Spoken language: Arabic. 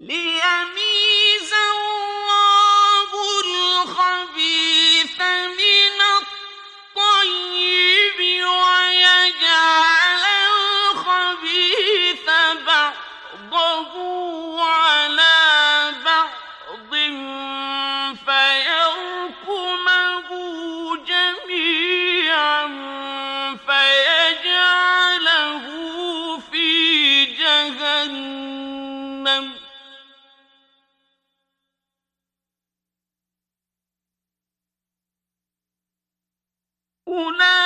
ليميز الله الخبيث من الطيب ويجعل الخبيث بعضه على بعض فيركمه جميعا فيجعله في جهنم أولئك